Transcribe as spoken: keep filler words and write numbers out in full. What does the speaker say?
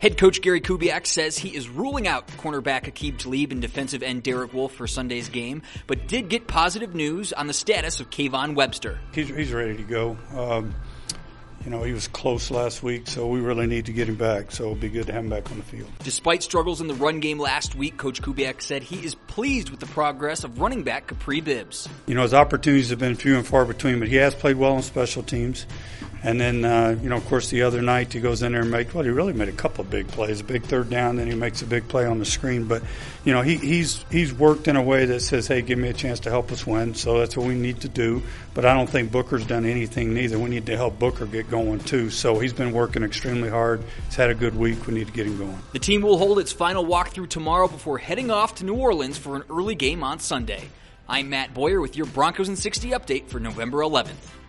Head coach Gary Kubiak says he is ruling out cornerback Aqib Talib and defensive end Derek Wolfe for Sunday's game, but did get positive news on the status of Kayvon Webster. He's, he's ready to go. Um, you know, he was close last week, so we really need to get him back, so it'll be good to have him back on the field. Despite struggles in the run game last week, Coach Kubiak said he is pleased with the progress of running back Kapri Bibbs. You know, his opportunities have been few and far between, but he has played well on special teams. And then, uh, you know, of course, the other night he goes in there and makes, well, he really made a couple of big plays, a big third down, then he makes a big play on the screen. But, you know, he, he's he's worked in a way that says, hey, give me a chance to help us win. So that's what we need to do. But I don't think Booker's done anything neither. We need to help Booker get going, too. So he's been working extremely hard. He's had a good week. We need to get him going. The team will hold its final walkthrough tomorrow before heading off to New Orleans for an early game on Sunday. I'm Matt Boyer with your Broncos in sixty update for November eleventh.